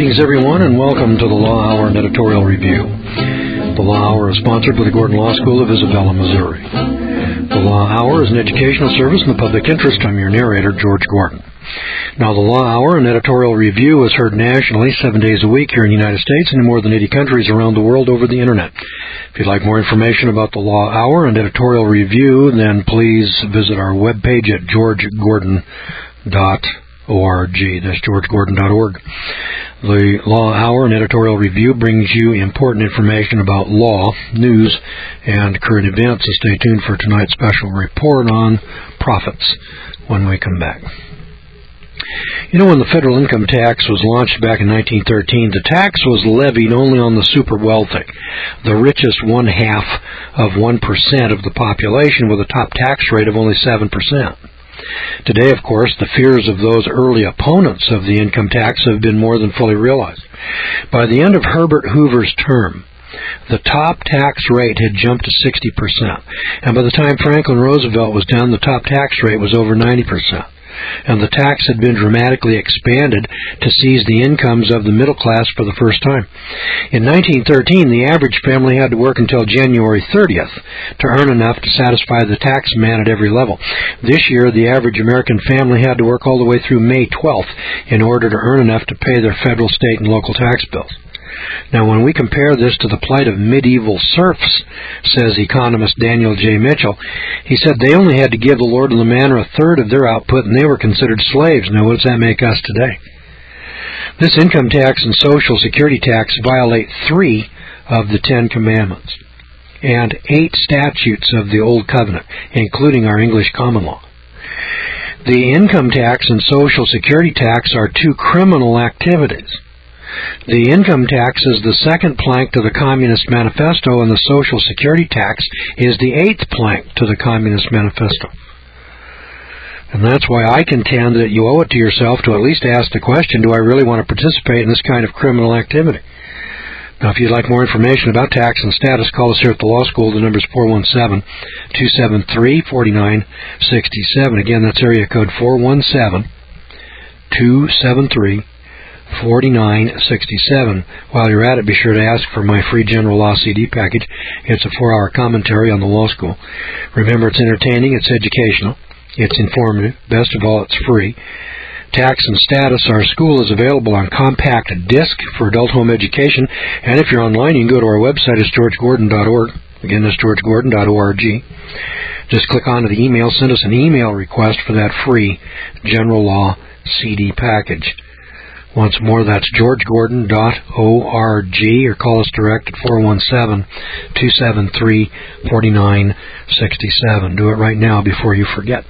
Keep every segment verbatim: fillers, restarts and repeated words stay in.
Greetings, everyone, and welcome to the Law Hour and Editorial Review. The Law Hour is sponsored by the Gordon Law School of Isabella, Missouri. The Law Hour is an educational service in the public interest. I'm your narrator, George Gordon. Now, the Law Hour and Editorial Review is heard nationally seven days a week here in the United States and in more than eighty countries around the world over the Internet. If you'd like more information about the Law Hour and Editorial Review, then please visit our webpage at george gordon dot org. That's george gordon dot org. The Law Hour and Editorial Review brings you important information about law, news, and current events. So stay tuned for tonight's special report on profits when we come back. You know, when the federal income tax was launched back in nineteen thirteen, the tax was levied only on the super wealthy, the richest one-half of one percent of the population, with a top tax rate of only seven percent. Today, of course, the fears of those early opponents of the income tax have been more than fully realized. By the end of Herbert Hoover's term, the top tax rate had jumped to sixty percent, and by the time Franklin Roosevelt was done, the top tax rate was over ninety percent. And the tax had been dramatically expanded to seize the incomes of the middle class for the first time. In nineteen thirteen, the average family had to work until January thirtieth to earn enough to satisfy the tax man at every level. This year, the average American family had to work all the way through May twelfth in order to earn enough to pay their federal, state, and local tax bills. Now, when we compare this to the plight of medieval serfs, says economist Daniel J. Mitchell, he said they only had to give the lord and the manor a third of their output, and they were considered slaves. Now, what does that make us today? This income tax and Social Security tax violate three of the Ten Commandments and eight statutes of the Old Covenant, including our English common law. The income tax and Social Security tax are two criminal activities. The income tax is the second plank to the Communist Manifesto, and the Social Security tax is the eighth plank to the Communist Manifesto. And that's why I contend that you owe it to yourself to at least ask the question, do I really want to participate in this kind of criminal activity? Now, if you'd like more information about tax and status, call us here at the law school. The number is four one seven, two seven three, four nine six seven. Again, that's area code four one seven, two seven three, forty-nine sixty-seven. While you're at it, be sure to ask for my free general law C D package. It's a four-hour commentary on the law school. Remember, it's entertaining, it's educational, it's informative. Best of all, it's free. Tax and Status, our school, is available on compact disc for adult home education. And if you're online, you can go to our website. It's george gordon dot org. Again, that's george gordon dot org. Just click onto the email, send us an email request for that free general law C D package. Once more, that's george gordon dot org, or call us direct at four one seven, two seven three, four nine six seven. Do it right now before you forget.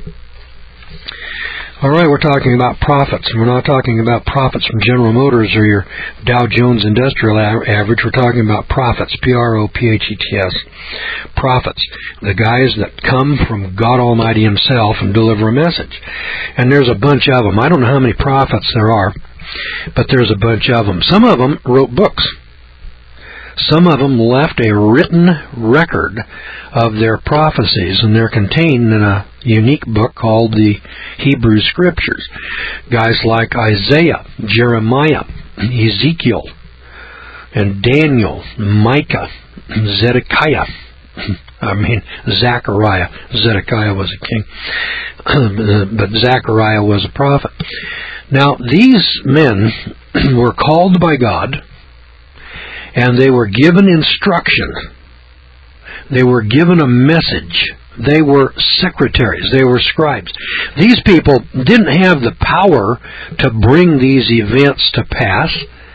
All right, we're talking about profits, and we're not talking about profits from General Motors or your Dow Jones Industrial Average. We're talking about profits, P R O P H E T S, profits, the guys that come from God Almighty Himself and deliver a message. And there's a bunch of them. I don't know how many prophets there are, but there's a bunch of them. Some of them wrote books. Some of them left a written record of their prophecies, and they're contained in a unique book called the Hebrew Scriptures. Guys like Isaiah, Jeremiah, Ezekiel, and Daniel, Micah, Zedekiah. I mean, Zechariah. Zedekiah was a king, but Zechariah was a prophet. Now, these men were called by God, and they were given instruction. They were given a message. They were secretaries. They were scribes. These people didn't have the power to bring these events to pass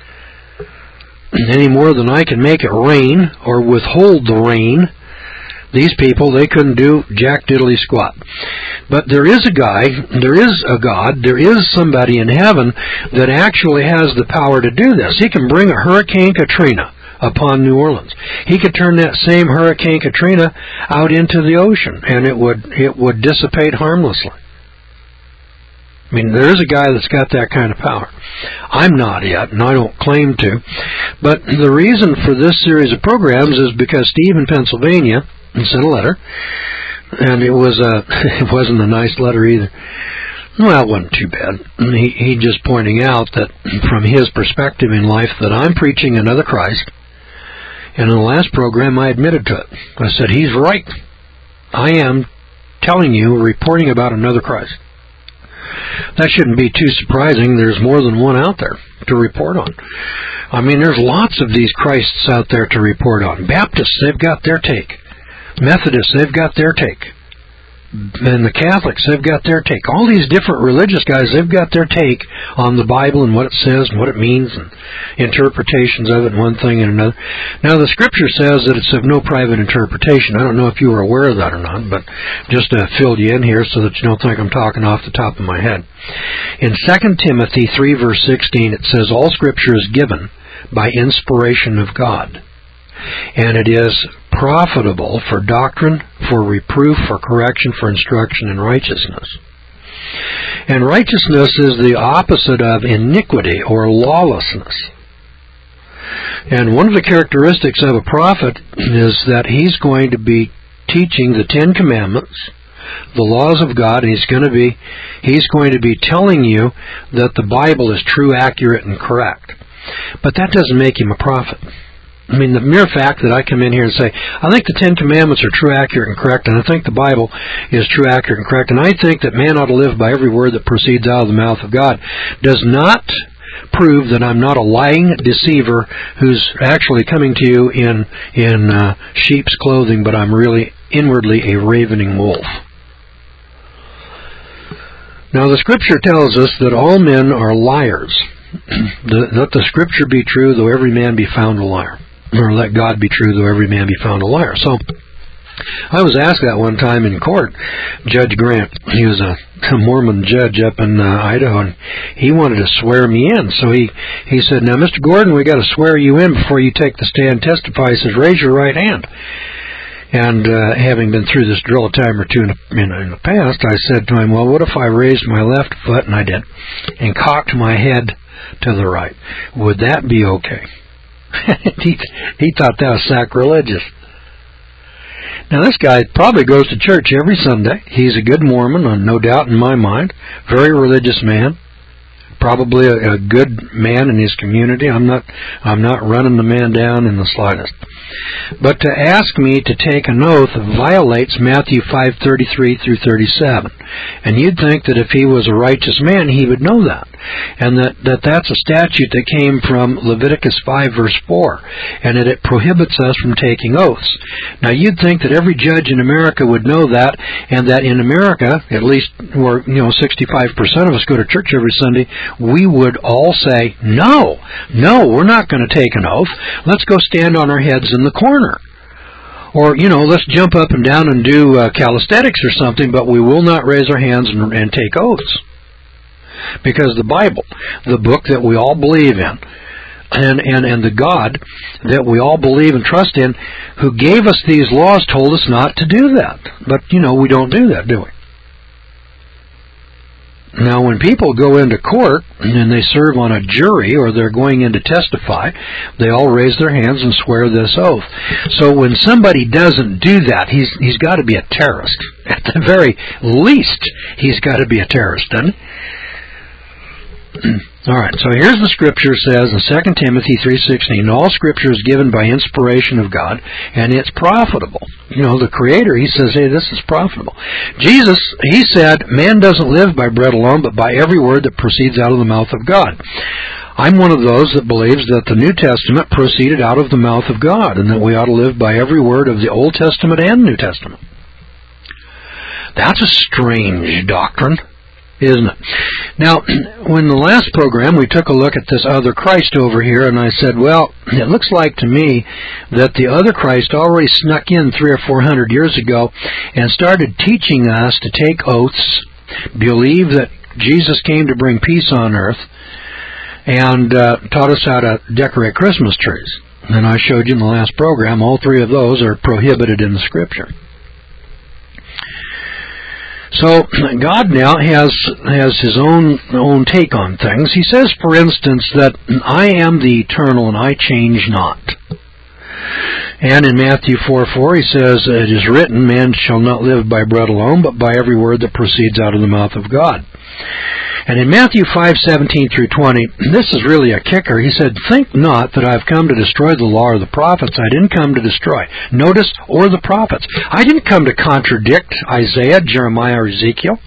any more than I can make it rain or withhold the rain. These people, they couldn't do jack diddly squat. But there is a guy, there is a God, there is somebody in heaven that actually has the power to do this. He can bring a Hurricane Katrina upon New Orleans. He could turn that same Hurricane Katrina out into the ocean, and it would it would dissipate harmlessly. I mean, there is a guy that's got that kind of power. I'm not yet, and I don't claim to. But the reason for this series of programs is because Steve in Pennsylvania sent a letter, and it was a, it wasn't a nice letter either. Well, it wasn't too bad. He, he just pointing out that from his perspective in life that I'm preaching another Christ. And in the last program, I admitted to it. I said, he's right. I am telling you, reporting about another Christ. That shouldn't be too surprising. There's more than one out there to report on. I mean, there's lots of these Christs out there to report on. Baptists, they've got their take. Methodists, they've got their take. And the Catholics, they've got their take. All these different religious guys, they've got their take on the Bible and what it says and what it means and interpretations of it and one thing and another. Now, the Scripture says that it's of no private interpretation. I don't know if you were aware of that or not, but just to fill you in here so that you don't think I'm talking off the top of my head. In Second Timothy three, verse sixteen, it says, all Scripture is given by inspiration of God, and it is profitable for doctrine, for reproof, for correction, for instruction in righteousness. And righteousness is the opposite of iniquity or lawlessness. And one of the characteristics of a prophet is that he's going to be teaching the Ten Commandments, the laws of God, and he's going to be he's going to be telling you that the Bible is true, accurate, and correct. But that doesn't make him a prophet. I mean, the mere fact that I come in here and say, I think the Ten Commandments are true, accurate, and correct, and I think the Bible is true, accurate, and correct, and I think that man ought to live by every word that proceeds out of the mouth of God, does not prove that I'm not a lying deceiver who's actually coming to you in in uh, sheep's clothing, but I'm really inwardly a ravening wolf. Now, the Scripture tells us that all men are liars. Let the Scripture be true, though every man be found a liar. Or let God be true, though every man be found a liar. So, I was asked that one time in court. Judge Grant, he was a, a Mormon judge up in uh, Idaho, and he wanted to swear me in. So he, he said, now, Mister Gordon, we got to swear you in before you take the stand and testify. He says, raise your right hand. And uh, having been through this drill a time or two in, in, in the past, I said to him, well, what if I raised my left foot, and I did, and cocked my head to the right? Would that be okay? he, he thought that was sacrilegious. Now, this guy probably goes to church every Sunday. He's a good Mormon, no doubt in my mind. Very religious man. Probably a, a good man in his community. I'm not I'm not running the man down in the slightest. But to ask me to take an oath violates Matthew five thirty-three through thirty-seven. And you'd think that if he was a righteous man, he would know that. And that, that that's a statute that came from Leviticus five, verse four. And that it prohibits us from taking oaths. Now, you'd think that every judge in America would know that, and that in America, at least, where, you know, sixty-five percent of us go to church every Sunday, we would all say, no, no, we're not going to take an oath. Let's go stand on our heads in the corner. Or, you know, let's jump up and down and do uh, calisthenics or something, but we will not raise our hands and, and take oaths. Because the Bible, the book that we all believe in, and, and, and the God that we all believe and trust in, who gave us these laws, told us not to do that. But, you know, we don't do that, do we? Now, when people go into court and they serve on a jury or they're going in to testify, they all raise their hands and swear this oath. So when somebody doesn't do that, he's he's got to be a terrorist. At the very least, he's got to be a terrorist, doesn't he? All right, so here's the Scripture says in Second Timothy three sixteen, all Scripture is given by inspiration of God, and it's profitable. You know, the Creator, He says, hey, this is profitable. Jesus, He said, man doesn't live by bread alone, but by every word that proceeds out of the mouth of God. I'm one of those that believes that the New Testament proceeded out of the mouth of God, and that we ought to live by every word of the Old Testament and New Testament. That's a strange doctrine, isn't it? Now, when the last program we took a look at this other Christ over here, and I said, well, it looks like to me that the other Christ already snuck in three or four hundred years ago and started teaching us to take oaths, believe that Jesus came to bring peace on earth, and uh, taught us how to decorate Christmas trees. And I showed you in the last program, all three of those are prohibited in the Scripture. So God now has has His own own take on things. He says, for instance, that I am the eternal and I change not. And in Matthew four four, he says, it is written, man shall not live by bread alone, but by every word that proceeds out of the mouth of God. And in Matthew five seventeen through twenty, this is really a kicker. He said, think not that I have come to destroy the law or the prophets. I didn't come to destroy. Notice, or the prophets. I didn't come to contradict Isaiah, Jeremiah, or Ezekiel.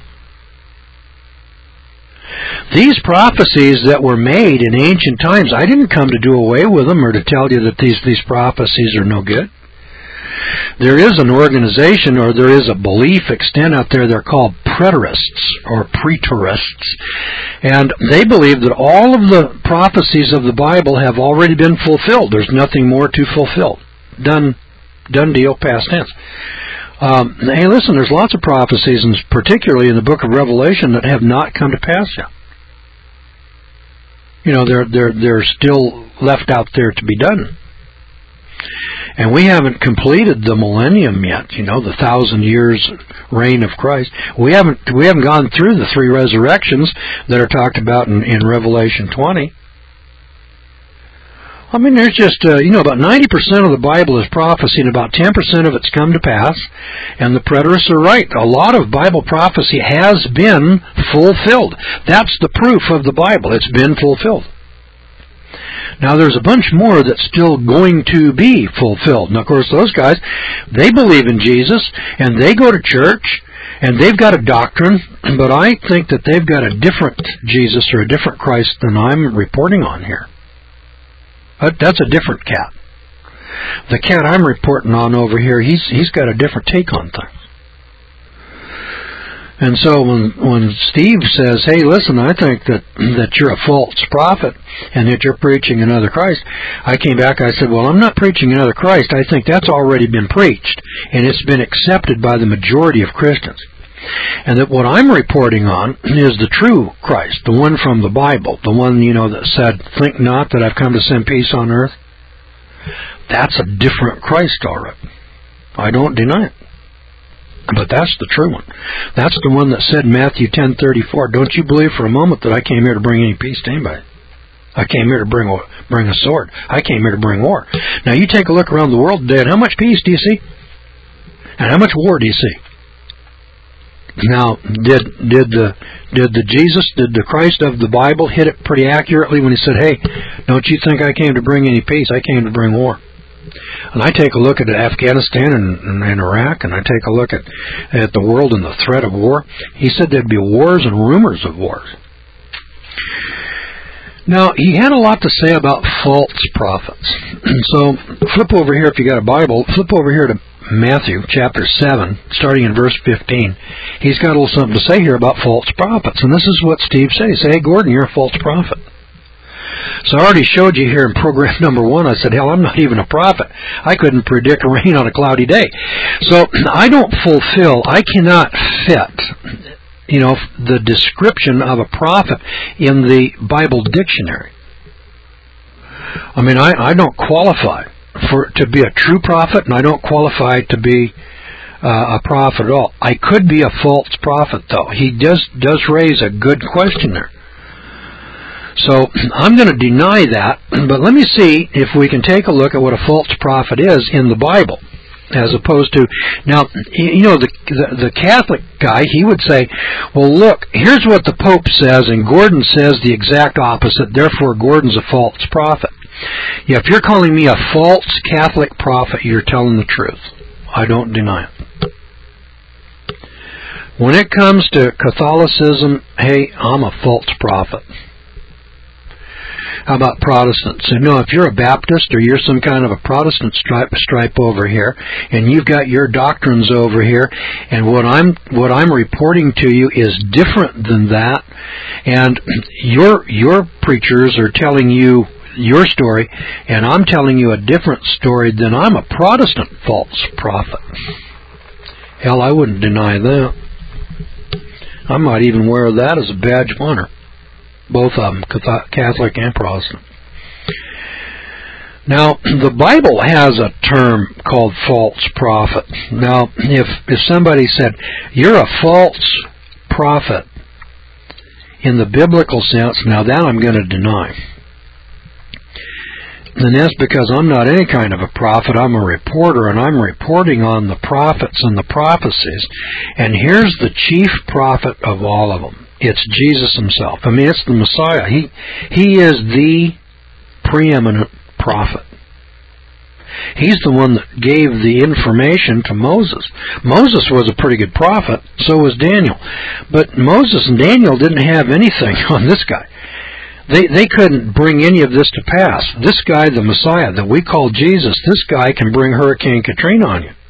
These prophecies that were made in ancient times, I didn't come to do away with them or to tell you that these, these prophecies are no good. There is an organization, or there is a belief extent out there, they're called preterists or preterists, and they believe that all of the prophecies of the Bible have already been fulfilled. There's nothing more to fulfill. Done, done deal, past tense. Um, hey, listen, there's lots of prophecies, and particularly in the book of Revelation, that have not come to pass yet. You know, they're they're they're still left out there to be done. And we haven't completed the millennium yet, you know, the thousand years reign of Christ. We haven't we haven't gone through the three resurrections that are talked about in, in Revelation twenty. I mean, there's just, uh, you know, about ninety percent of the Bible is prophecy, and about ten percent of it's come to pass, and the preterists are right. A lot of Bible prophecy has been fulfilled. That's the proof of the Bible. It's been fulfilled. Now, there's a bunch more that's still going to be fulfilled. And, of course, those guys, they believe in Jesus, and they go to church, and they've got a doctrine, but I think that they've got a different Jesus or a different Christ than I'm reporting on here. That's a different cat. The cat I'm reporting on over here, he's he's got a different take on things. And so when when Steve says, hey, listen, I think that, that you're a false prophet and that you're preaching another Christ, I came back, I said, well, I'm not preaching another Christ. I think that's already been preached, and it's been accepted by the majority of Christians. And that what I'm reporting on is the true Christ, the one from the Bible, the one, you know, that said, think not that I've come to send peace on earth. That's a different Christ, all right. I don't deny it. But that's the true one. That's the one that said in Matthew ten thirty-four, don't you believe for a moment that I came here to bring any peace to anybody. I came here to bring a, bring a sword. I came here to bring war. Now you take a look around the world today, and how much peace do you see? And how much war do you see? Now, did did the did the Jesus, did the Christ of the Bible hit it pretty accurately when he said, hey, don't you think I came to bring any peace? I came to bring war. And I take a look at Afghanistan and, and, and Iraq, and I take a look at, at the world and the threat of war. He said there'd be wars and rumors of wars. Now, he had a lot to say about false prophets. So, flip over here, if you got a Bible, flip over here to Matthew chapter seven, starting in verse fifteen. He's got a little something to say here about false prophets. And this is what Steve said. He said, hey, Gordon, you're a false prophet. So I already showed you here in program number one, I said, hell, I'm not even a prophet. I couldn't predict rain on a cloudy day. So I don't fulfill, I cannot fit, you know, the description of a prophet in the Bible dictionary. I mean, I, I don't qualify for to be a true prophet, and I don't qualify to be uh, a prophet at all. I could be a false prophet, though. He does does raise a good question there. So I'm going to deny that, but let me see if we can take a look at what a false prophet is in the Bible, as opposed to, now, you know, the, the, the Catholic guy, he would say, well, look, here's what the Pope says, and Gordon says the exact opposite, therefore Gordon's a false prophet. Yeah, if you're calling me a false Catholic prophet, you're telling the truth. I don't deny it. When it comes to Catholicism, hey, I'm a false prophet. How about Protestants? You know, if you're a Baptist or you're some kind of a Protestant stripe, stripe over here, and you've got your doctrines over here, and what I'm what I'm reporting to you is different than that, and your your preachers are telling you your story, and I'm telling you a different story, then I'm a Protestant false prophet. Hell, I wouldn't deny that. I might even wear that as a badge of honor. Both of them, Catholic and Protestant. Now, the Bible has a term called false prophet. Now, if if somebody said, you're a false prophet in the biblical sense, now that I'm going to deny. And that's because I'm not any kind of a prophet. I'm a reporter, and I'm reporting on the prophets and the prophecies. And here's the chief prophet of all of them. It's Jesus himself. I mean, it's the Messiah. He, he is the preeminent prophet. He's the one that gave the information to Moses. Moses was a pretty good prophet, so was Daniel. But Moses and Daniel didn't have anything on this guy. They they couldn't bring any of this to pass. This guy, the Messiah, that we call Jesus, this guy can bring Hurricane Katrina on you.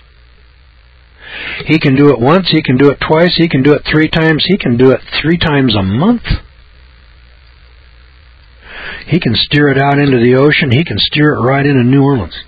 He can do it once, he can do it twice, he can do it three times, he can do it three times a month. He can steer it out into the ocean, he can steer it right into New Orleans.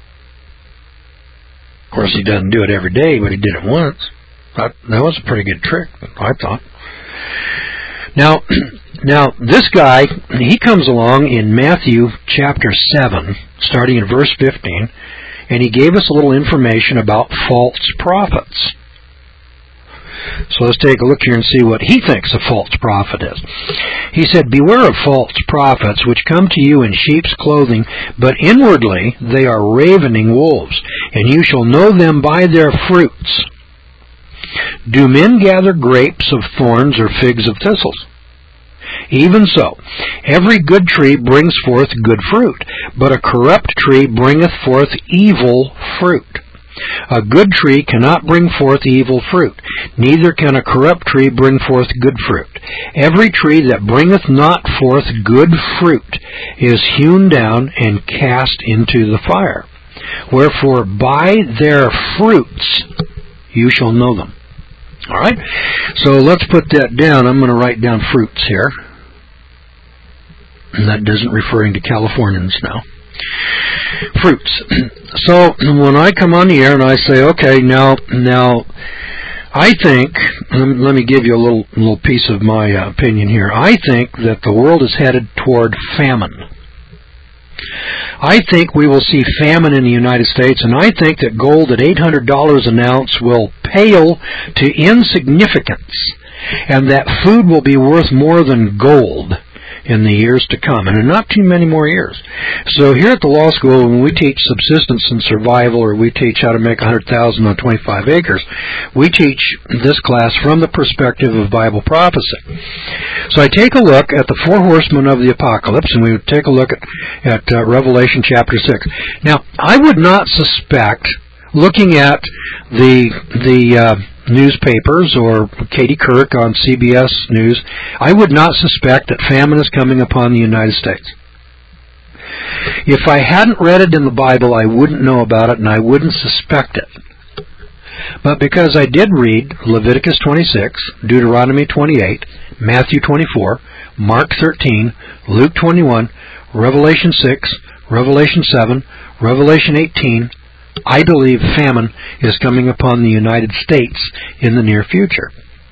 Of course, he doesn't do it every day, but he did it once. That, that was a pretty good trick, I thought. Now, now this guy, he comes along in Matthew chapter seven, starting in verse fifteen, and he gave us a little information about false prophets. So let's take a look here and see what he thinks a false prophet is. He said, "Beware of false prophets, which come to you in sheep's clothing, but inwardly they are ravening wolves, and you shall know them by their fruits. Do men gather grapes of thorns or figs of thistles? Even so, every good tree brings forth good fruit, but a corrupt tree bringeth forth evil fruit. A good tree cannot bring forth evil fruit, neither can a corrupt tree bring forth good fruit. Every tree that bringeth not forth good fruit is hewn down and cast into the fire. Wherefore by their fruits you shall know them." All right, so let's put that down. I'm going to write down fruits here. And that isn't referring to Californians now. Fruits. So when I come on the air and I say, okay, now, now, I think, let me give you a little, little piece of my uh, opinion here. I think that the world is headed toward famine. I think we will see famine in the United States, and I think that gold at eight hundred dollars an ounce will pale to insignificance, and that food will be worth more than gold in the years to come, and in not too many more years. So here at the law school, when we teach subsistence and survival, or we teach how to make one hundred thousand dollars on twenty-five acres, we teach this class from the perspective of Bible prophecy. So I take a look at the four horsemen of the apocalypse, and we would take a look at, at uh, Revelation chapter six. Now, I would not suspect, looking at the the uh, newspapers or Katie Couric on C B S News, I would not suspect that famine is coming upon the United States. If I hadn't read it in the Bible, I wouldn't know about it and I wouldn't suspect it. But because I did read Leviticus twenty-six, Deuteronomy twenty-eight, Matthew twenty-four, Mark thirteen, Luke twenty-one, Revelation six, Revelation seven, Revelation eighteen, I believe famine is coming upon the United States in the near future.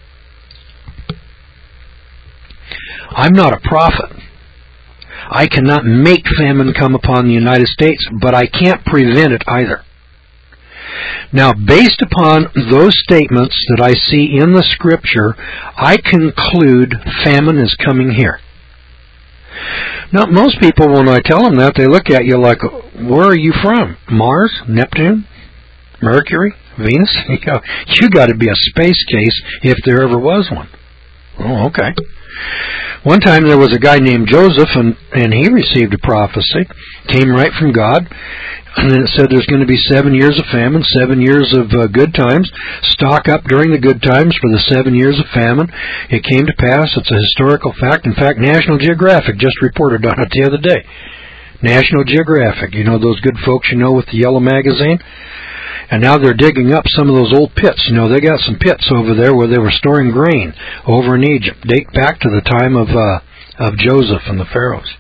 I'm not a prophet. I cannot make famine come upon the United States, but I can't prevent it either. Now, based upon those statements that I see in the Scripture, I conclude famine is coming here. Now, most people, when I tell them that, they look at you like, where are you from? Mars? Neptune? Mercury? Venus? You got to be a space case if there ever was one. Oh, okay. One time there was a guy named Joseph, and, and he received a prophecy, came right from God, and then it said there's going to be seven years of famine, seven years of uh, good times. Stock up during the good times for the seven years of famine. It came to pass. It's a historical fact. In fact, National Geographic just reported on it the other day. National Geographic, you know those good folks you know with the yellow magazine? And now they're digging up some of those old pits. You know, they got some pits over there where they were storing grain over in Egypt. Date back to the time of uh, of Joseph and the pharaohs.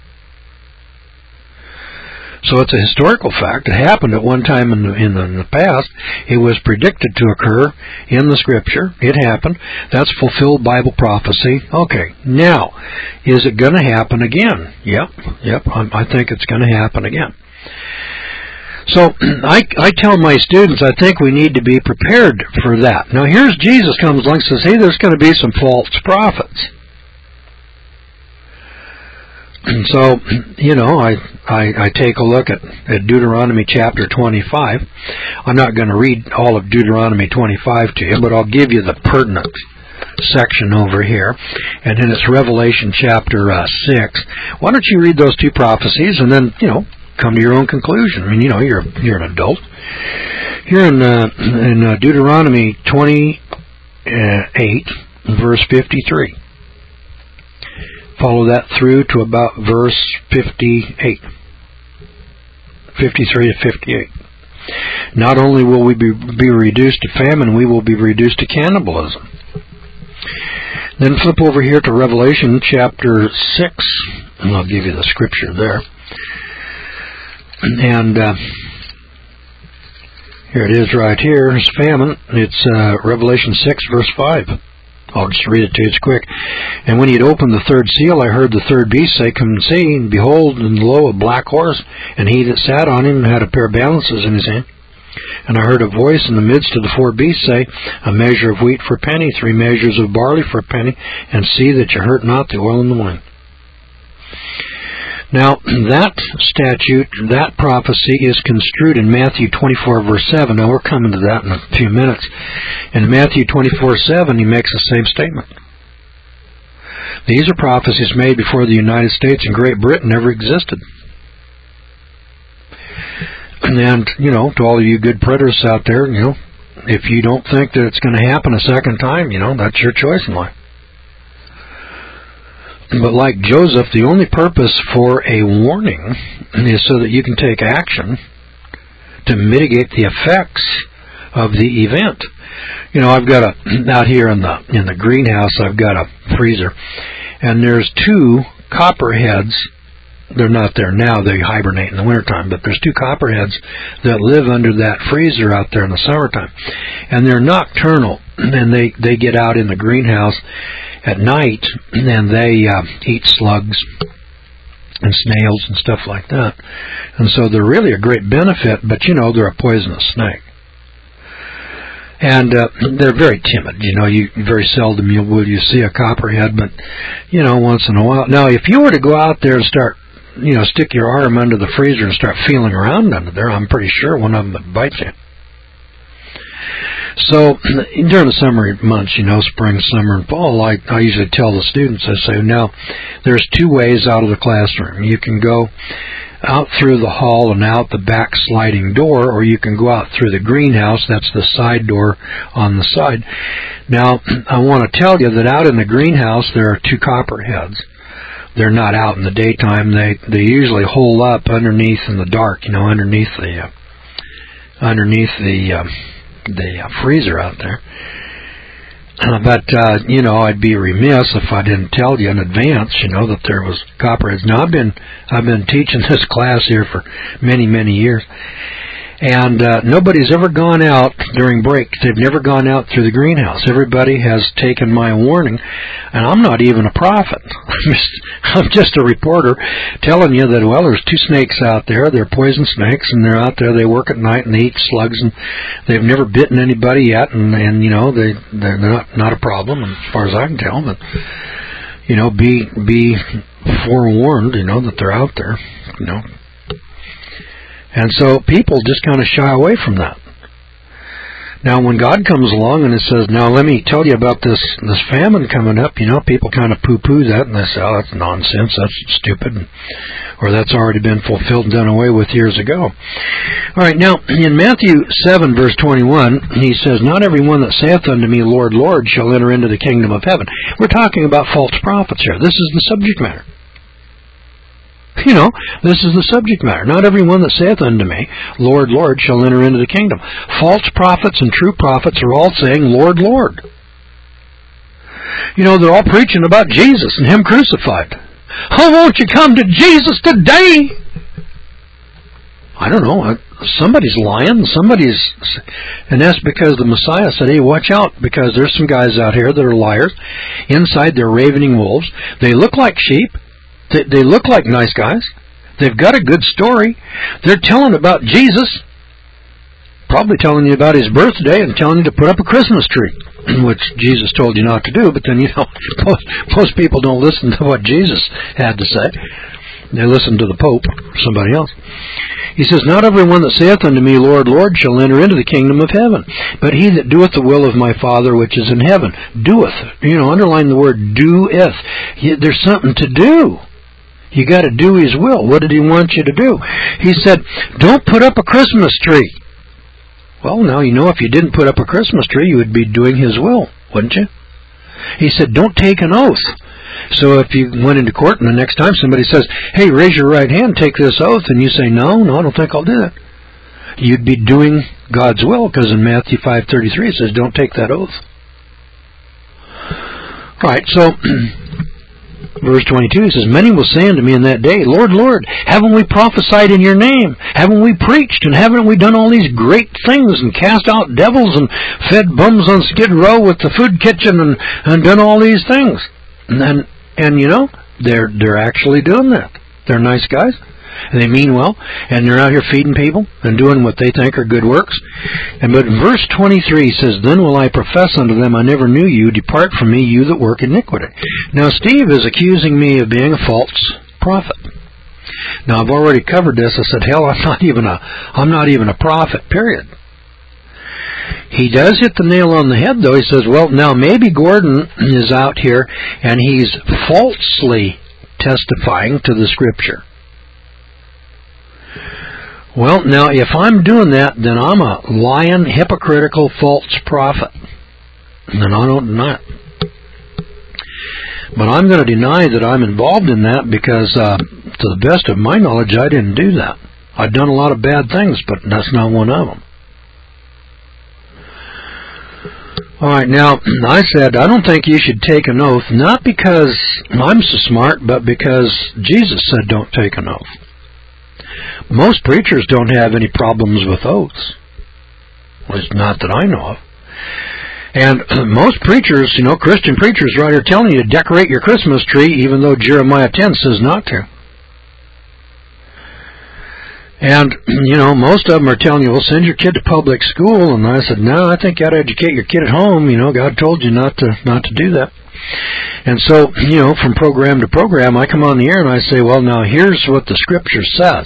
So it's a historical fact. It happened at one time in the, in the, in the past. It was predicted to occur in the Scripture. It happened. That's fulfilled Bible prophecy. Okay, now, is it going to happen again? Yep, yep, I, I think it's going to happen again. So I, I tell my students, I think we need to be prepared for that. Now here's Jesus comes along and says, hey, there's going to be some false prophets. So, you know, I, I, I take a look at, at Deuteronomy chapter twenty-five. I'm not going to read all of Deuteronomy twenty-five to you, but I'll give you the pertinent section over here. And then it's Revelation chapter uh, six. Why don't you read those two prophecies and then, you know, come to your own conclusion. I mean, you know, you're you're an adult. Here in, uh, in uh, Deuteronomy twenty-eight, verse fifty-three. Follow that through to about verse fifty-eight. fifty-three to fifty-eight. Not only will we be, be reduced to famine, we will be reduced to cannibalism. Then flip over here to Revelation chapter six, and I'll give you the scripture there. And uh, here it is right here. It's famine. It's uh, Revelation six, verse five. I'll just read it to you. It's quick. And when he had opened the third seal, I heard the third beast say, Come and see, and behold, and lo, a black horse, and he that sat on him had a pair of balances in his hand. And I heard a voice in the midst of the four beasts say, A measure of wheat for a penny, three measures of barley for a penny, and see that you hurt not the oil and the wine. Now, that statute, that prophecy is construed in Matthew twenty-four, verse seven. Now, we're coming to that in a few minutes. In Matthew twenty-four, seven, he makes the same statement. These are prophecies made before the United States and Great Britain ever existed. And, you know, to all of you good preterists out there, you know, if you don't think that it's going to happen a second time, you know, that's your choice in life. But like Joseph, the only purpose for a warning is so that you can take action to mitigate the effects of the event. You know, I've got a, out here in the in the greenhouse, I've got a freezer, and there's two copperheads. They're not there now, they hibernate in the wintertime, but there's two copperheads that live under that freezer out there in the summertime. And they're nocturnal, and they, they get out in the greenhouse at night, and they uh, eat slugs and snails and stuff like that. And so they're really a great benefit, but you know, they're a poisonous snake. And uh, they're very timid. You know, you very seldom you, will you see a copperhead, but, you know, once in a while. Now, if you were to go out there and start, you know, stick your arm under the freezer and start feeling around under there, I'm pretty sure one of them would bite you. So, during the summer months, you know, spring, summer, and fall, I, I usually tell the students, I say, now, there's two ways out of the classroom. You can go out through the hall and out the back sliding door, or you can go out through the greenhouse, that's the side door on the side. Now, I want to tell you that out in the greenhouse, there are two copperheads. They're not out in the daytime. They they usually hole up underneath in the dark, you know, underneath the uh, underneath the uh, the uh, freezer out there. Uh, but uh, you know, I'd be remiss if I didn't tell you in advance, you know, that there was copperheads. Now, I've been I've been teaching this class here for many many years. And uh, nobody's ever gone out during break. They've never gone out through the greenhouse. Everybody has taken my warning, and I'm not even a prophet. I'm just, I'm just a reporter telling you that, well, there's two snakes out there. They're poison snakes, and they're out there. They work at night, and they eat slugs, and they've never bitten anybody yet, and, and you know, they, they're not, not a problem as far as I can tell. But, you know, be, be forewarned, you know, that they're out there, you know. And so people just kind of shy away from that. Now, when God comes along and it says, now let me tell you about this this famine coming up, you know, people kind of poo-poo that, and they say, oh, that's nonsense, that's stupid, or that's already been fulfilled and done away with years ago. All right, now, in Matthew seven, verse twenty-one, he says, not every one that saith unto me, Lord, Lord, shall enter into the kingdom of heaven. We're talking about false prophets here. This is the subject matter. You know, this is the subject matter. Not every one that saith unto me, Lord, Lord, shall enter into the kingdom. False prophets and true prophets are all saying, Lord, Lord. You know, they're all preaching about Jesus and Him crucified. Oh, won't you come to Jesus today? I don't know. Somebody's lying. Somebody's... And that's because the Messiah said, hey, watch out, because there's some guys out here that are liars. Inside, they're ravening wolves. They look like sheep. They, they look like nice guys. They've got a good story. They're telling about Jesus. Probably telling you about His birthday and telling you to put up a Christmas tree. which Jesus told you not to do, but then, you know, most, most people don't listen to what Jesus had to say. They listen to the Pope or somebody else. He says, not everyone that saith unto me, Lord, Lord, shall enter into the kingdom of heaven, but he that doeth the will of my Father which is in heaven. Doeth. You know, underline the word doeth. There's something to do. You got to do his will. What did he want you to do? He said, don't put up a Christmas tree. Well, now, you know, if you didn't put up a Christmas tree, you would be doing his will, wouldn't you? He said, don't take an oath. So if you went into court and the next time somebody says, hey, raise your right hand, take this oath, and you say, no, no, I don't think I'll do that, you'd be doing God's will, because in Matthew five thirty-three it says, don't take that oath. All right, so verse twenty-two, he says, many will say unto me in that day, Lord, Lord, haven't we prophesied in your name? Haven't we preached? And haven't we done all these great things and cast out devils and fed bums on Skid Row with the food kitchen and, and done all these things? And, then, and you know, they're they're actually doing that. They're nice guys. And they mean well. And they're out here feeding people and doing what they think are good works. And but in verse twenty-three says, then will I profess unto them, I never knew you. Depart from me, you that work iniquity. Now, Steve is accusing me of being a false prophet. Now, I've already covered this. I said, hell, I'm not even a, I'm not even a prophet, period. He does hit the nail on the head, though. He says, well, now maybe Gordon is out here and he's falsely testifying to the Scripture. Well, now, if I'm doing that, then I'm a lying, hypocritical, false prophet. And I don't deny it. But I'm going to deny that I'm involved in that because, uh, to the best of my knowledge, I didn't do that. I've done a lot of bad things, but that's not one of them. All right, now, I said, I don't think you should take an oath, not because I'm so smart, but because Jesus said don't take an oath. Most preachers don't have any problems with oaths. At least not that I know of. And most preachers, you know, Christian preachers right here telling you to decorate your Christmas tree, even though Jeremiah ten says not to. And, you know, most of them are telling you, well, send your kid to public school. And I said, no, I think you ought to educate your kid at home. You know, God told you not to not to do that. And so, you know, from program to program, I come on the air and I say, well, now, here's what the Scripture says.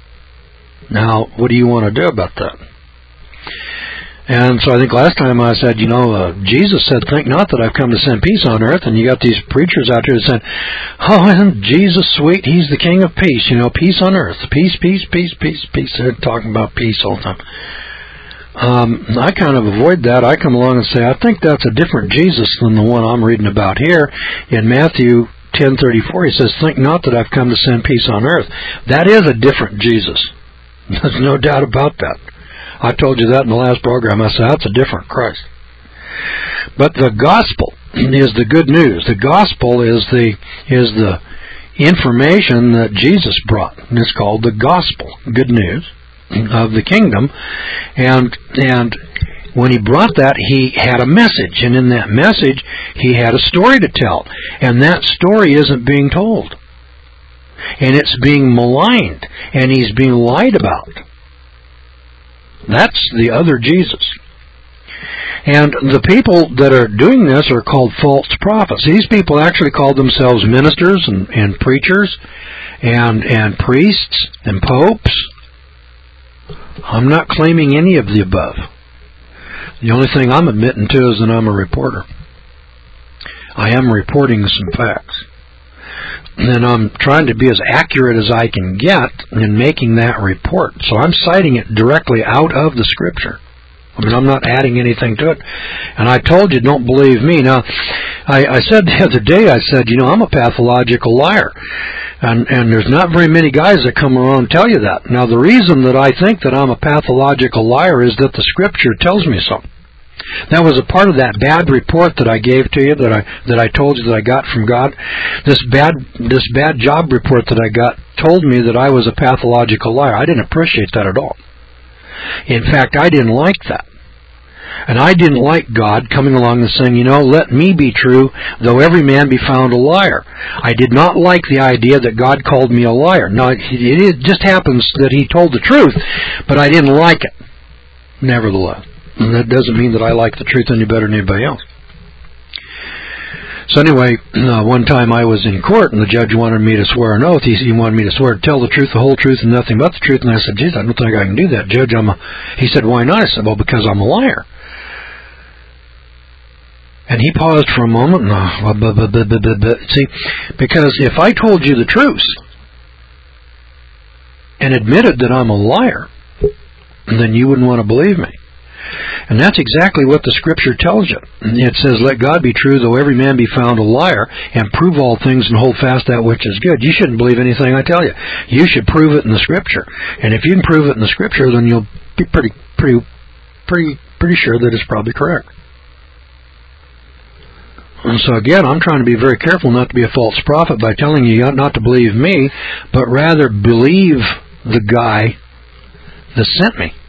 Now, what do you want to do about that? And so I think last time I said, you know, uh, Jesus said, think not that I've come to send peace on earth. And you got these preachers out there that said, oh, isn't Jesus sweet? He's the King of peace, you know, peace on earth. Peace, peace, peace, peace, peace. They're talking about peace all the time. Um, I kind of avoid that. I come along and say, I think that's a different Jesus than the one I'm reading about here. In Matthew ten thirty-four, he says, think not that I've come to send peace on earth. That is a different Jesus. There's no doubt about that. I told you that in the last program. I said, that's a different Christ. But the gospel is the good news. The gospel is the is the information that Jesus brought. And it's called the gospel, good news of the kingdom. And and when he brought that, he had a message. And in that message, he had a story to tell. And that story isn't being told. And it's being maligned. And he's being lied about. That's the other Jesus. And the people that are doing this are called false prophets. These people actually call themselves ministers and, and preachers and, and priests and popes. I'm not claiming any of the above. The only thing I'm admitting to is that I'm a reporter. I am reporting some facts. And I'm trying to be as accurate as I can get in making that report. So I'm citing it directly out of the Scripture. I mean, I'm not adding anything to it. And I told you, don't believe me. Now, I, I said the other day, I said, you know, I'm a pathological liar. And, and there's not very many guys that come around and tell you that. Now, the reason that I think that I'm a pathological liar is that the Scripture tells me so. That was a part of that bad report that I gave to you, that I that I told you that I got from God. This bad this bad job report that I got told me that I was a pathological liar. I didn't appreciate that at all. In fact, I didn't like that. And I didn't like God coming along and saying, you know, let me be true, though every man be found a liar. I did not like the idea that God called me a liar. Now, it just happens that he told the truth, but I didn't like it, nevertheless. And that doesn't mean that I like the truth any better than anybody else. So anyway, uh, one time I was in court, and the judge wanted me to swear an oath. He, he wanted me to swear to tell the truth, the whole truth, and nothing but the truth. And I said, geez, I don't think I can do that, Judge. I'm a... He said, why not? I said, well, because I'm a liar. And he paused for a moment. And, uh, blah, blah, blah, blah, blah, blah. See, because if I told you the truth and admitted that I'm a liar, then you wouldn't want to believe me. And that's exactly what the Scripture tells you. It says, let God be true, though every man be found a liar, and prove all things and hold fast that which is good. You shouldn't believe anything I tell you. You should prove it in the Scripture. And if you can prove it in the Scripture, then you'll be pretty, pretty, pretty, pretty sure that it's probably correct. And so again, I'm trying to be very careful not to be a false prophet by telling you not to believe me, but rather believe the guy that sent me.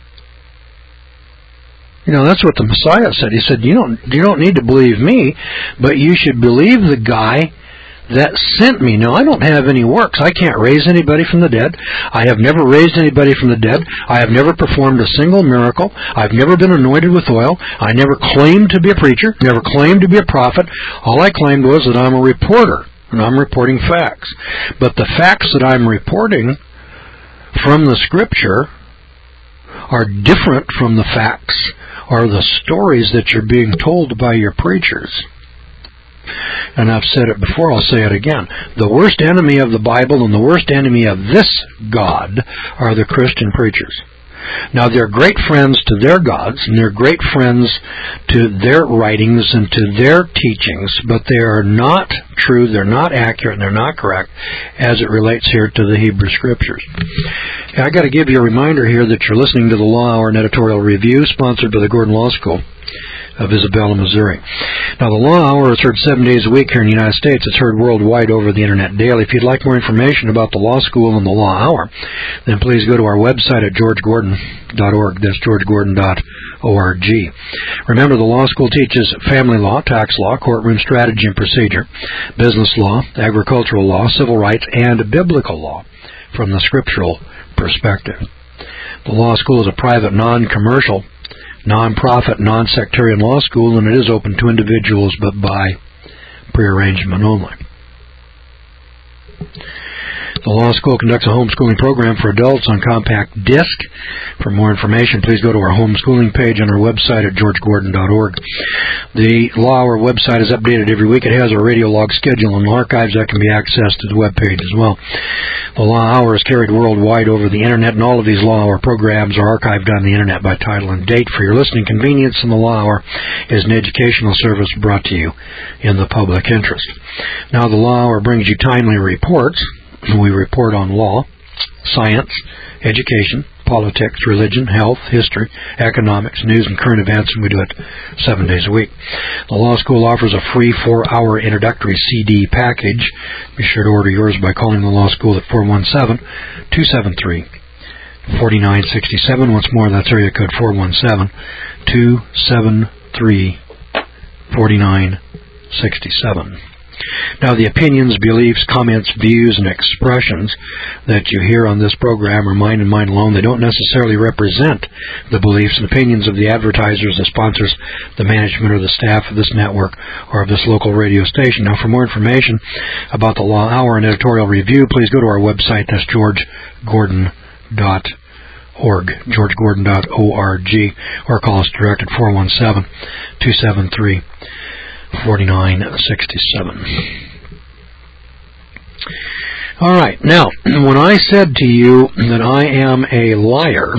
You know, that's what the Messiah said. He said, you don't, you don't need to believe me, but you should believe the guy that sent me. Now, I don't have any works. I can't raise anybody from the dead. I have never raised anybody from the dead. I have never performed a single miracle. I've never been anointed with oil. I never claimed to be a preacher, never claimed to be a prophet. All I claimed was that I'm a reporter, and I'm reporting facts. But the facts that I'm reporting from the Scripture are different from the facts or the stories that you're being told by your preachers. And I've said it before, I'll say it again. The worst enemy of the Bible and the worst enemy of this God are the Christian preachers. Now, they're great friends to their gods, and they're great friends to their writings and to their teachings, but they are not true, they're not accurate, and they're not correct as it relates here to the Hebrew Scriptures. I got to give you a reminder here that you're listening to the Law Hour and Editorial Review, sponsored by the Gordon Law School of Isabella, Missouri. Now, the Law Hour is heard seven days a week here in the United States. It's heard worldwide over the Internet daily. If you'd like more information about the Law School and the Law Hour, then please go to our website at george gordon dot org. That's george gordon dot org. Remember, the Law School teaches family law, tax law, courtroom strategy and procedure, business law, agricultural law, civil rights, and biblical law from the scriptural perspective. The Law School is a private, non-commercial, non-profit, non-sectarian law school, and it is open to individuals, but by prearrangement only. The Law School conducts a homeschooling program for adults on compact disc. For more information, please go to our homeschooling page on our website at george gordon dot org. The Law Hour website is updated every week. It has a radio log schedule and archives that can be accessed to the web page as well. The Law Hour is carried worldwide over the Internet, and all of these Law Hour programs are archived on the Internet by title and date. For your listening convenience, and the Law Hour is an educational service brought to you in the public interest. Now, the Law Hour brings you timely reports. We report on law, science, education, politics, religion, health, history, economics, news, and current events, and we do it seven days a week. The Law School offers a free four-hour introductory C D package. Be sure to order yours by calling the Law School at four one seven, two seven three, four nine six seven. Once more, that's area code four one seven, two seven three, four nine six seven. Now, the opinions, beliefs, comments, views, and expressions that you hear on this program are mine and mine alone. They don't necessarily represent the beliefs and opinions of the advertisers, the sponsors, the management, or the staff of this network or of this local radio station. Now, for more information about the Law Hour and Editorial Review, please go to our website. That's george gordon dot org, george gordon dot org, or call us direct at four one seven, two seven three, four nine six seven. All right. Now, when I said to you that I am a liar,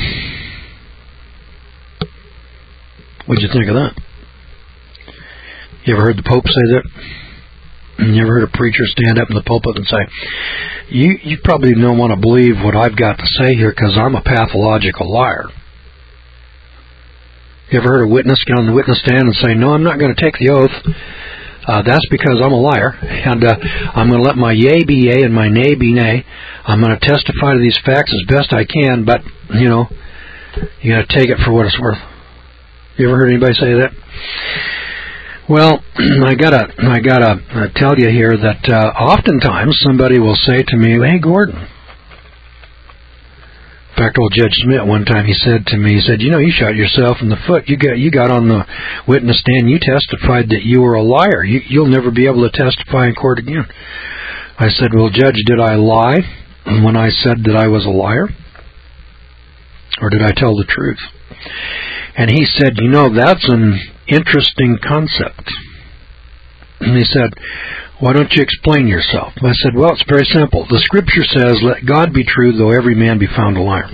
what did you think of that? You ever heard the Pope say that? You ever heard a preacher stand up in the pulpit and say, you, you probably don't want to believe what I've got to say here because I'm a pathological liar. You ever heard a witness get on the witness stand and say, no, I'm not going to take the oath. Uh, that's because I'm a liar, and uh, I'm going to let my yea be yea and my nay be nay. I'm going to testify to these facts as best I can, but, you know, you got to take it for what it's worth. You ever heard anybody say that? Well, I gotta, I gotta uh, tell you here that uh, oftentimes somebody will say to me, hey, Gordon, fact, old Judge Smith one time, he said to me, he said, you know, you shot yourself in the foot. You got you got on the witness stand. You testified that you were a liar. You, you'll never be able to testify in court again. I said, well, Judge, did I lie when I said that I was a liar? Or did I tell the truth? And he said, you know, that's an interesting concept. And he said, why don't you explain yourself? I said, well, it's very simple. The Scripture says, let God be true, though every man be found a liar.